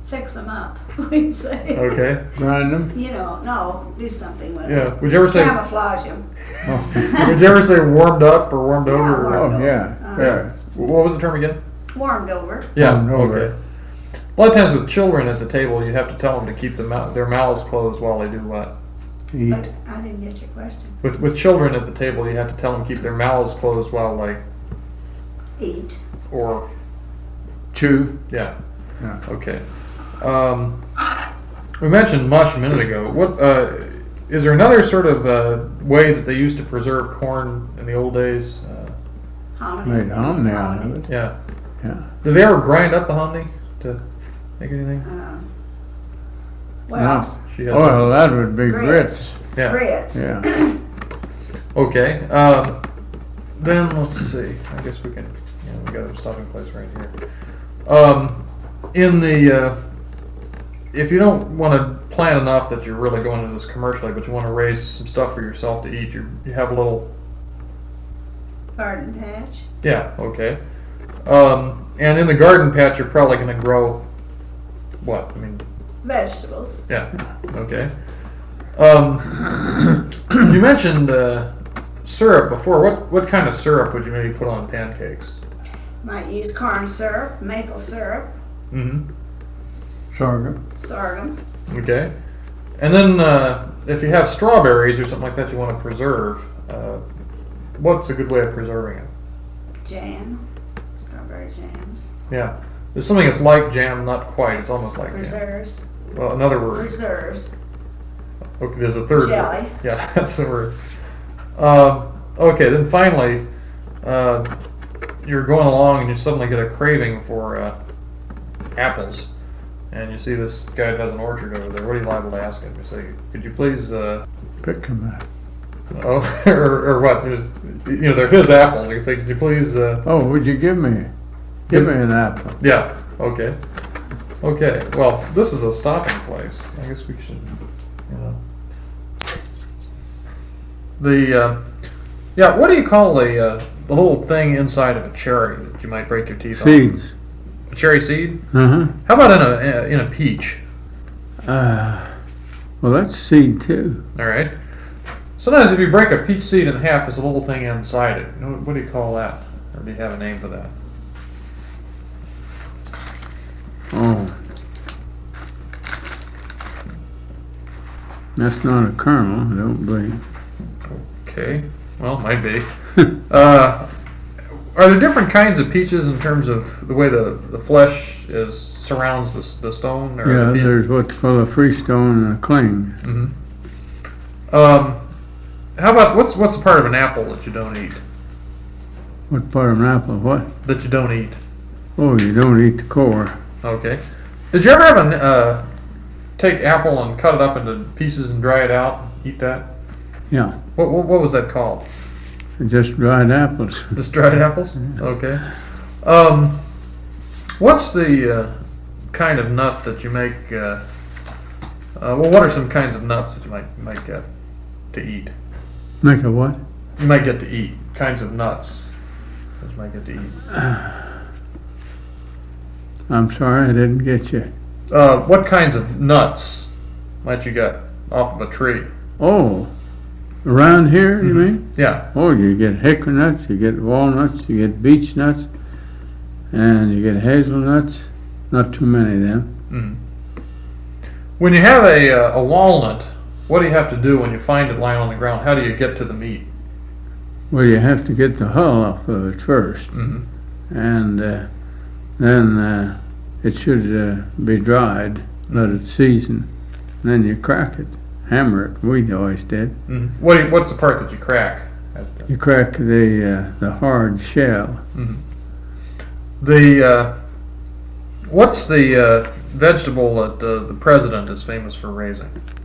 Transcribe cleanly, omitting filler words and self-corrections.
fix them up, we'd say. Okay. Grind them? You know, no, do something with them. Yeah. Would you ever say? Camouflage them. Oh, Would you ever say warmed up or warmed Yeah, over? warmed oh yeah, yeah. What was the term again? Warmed over. Yeah. Warmed over. Okay. A lot of times with children at the table, you have to tell them to keep their mouths closed while they do what? Eat. But I didn't get your question. With children at the table, you have to tell them to keep their mouths closed while they Eat. or Chew. yeah. Yeah. Okay. We mentioned mush a minute ago. What is there another sort of way that they used to preserve corn in the old days? Hominy. Made hominy out of it. Yeah. Yeah. Did they ever grind up the hominy to make anything? Well, She had Well, that would be Grits. grits. yeah. grits. Yeah. Okay. Then let's see. I guess we can. Yeah, we got a stopping place right here. In the if you don't want to plant enough that you're really going into this commercially, but you want to raise some stuff for yourself to eat, you have a little. Garden patch. Yeah. Okay. And in the garden patch, you're probably going to grow. What? I mean. Vegetables. Yeah. Okay. You mentioned syrup before. What kind of syrup would you maybe put on pancakes? Might use corn syrup, maple syrup, Mm-hmm. Sorghum. sorghum. Okay. And then if you have strawberries or something like that you want to preserve, what's a good way of preserving it? Jam. Strawberry jams. Yeah. There's something that's like jam, not quite. It's almost like jam. Preserves. Well, another word. Preserves. Okay, there's a third Jelly. word. Yeah, that's the word. Okay, then finally, you're going along and you suddenly get a craving for apples. And you see this guy that has an orchard over there. What are you liable to ask him? You say, could you please... Pick them up. Oh, or what? They're his apples. You say, could you please... Oh, would you give me an apple? Yeah, okay. Okay, well, this is a stopping place. I guess we should, yeah, what do you call the little thing inside of a cherry that you might break your teeth on? Seeds. A cherry seed? Uh-huh. How about in a peach? Well, that's seed too. All right. Sometimes if you break a peach seed in half, there's a little thing inside it. What do you call that? Or do you have a name for that? Oh. That's not a kernel, I don't believe. Okay. Well, might be. Are there different kinds of peaches in terms of the way the flesh surrounds the stone? Or Yeah, there's what's called a freestone and a cling. Mm-hmm. How about what's the part of an apple that you don't eat? What part of an apple? What? That you don't eat? Oh, you don't eat the core. Okay. Did you ever have take apple and cut it up into pieces and dry it out? Eat that? Yeah, What was that called? just dried apples. Just dried apples? Yeah. Okay. What's the kind of nut that you make? What are some kinds of nuts that you might get to eat? Make a what? You might get to eat kinds of nuts that you might get to eat. I'm sorry, I didn't get you. What kinds of nuts might you get off of a tree? Oh, around here, you mean? Yeah. Oh, you get hickory nuts, you get walnuts, you get beech nuts, and you get hazelnuts. Not too many of them. Mm-hmm. When you have a walnut, what do you have to do when you find it lying on the ground? How do you get to the meat? Well, you have to get the hull off of it first, Mm-hmm. and then it should be dried, let it season, then you crack it, hammer it. We always did. Mm-hmm. What's the part that you crack? You crack the hard shell. Mm-hmm. What's the vegetable that the president is famous for raising?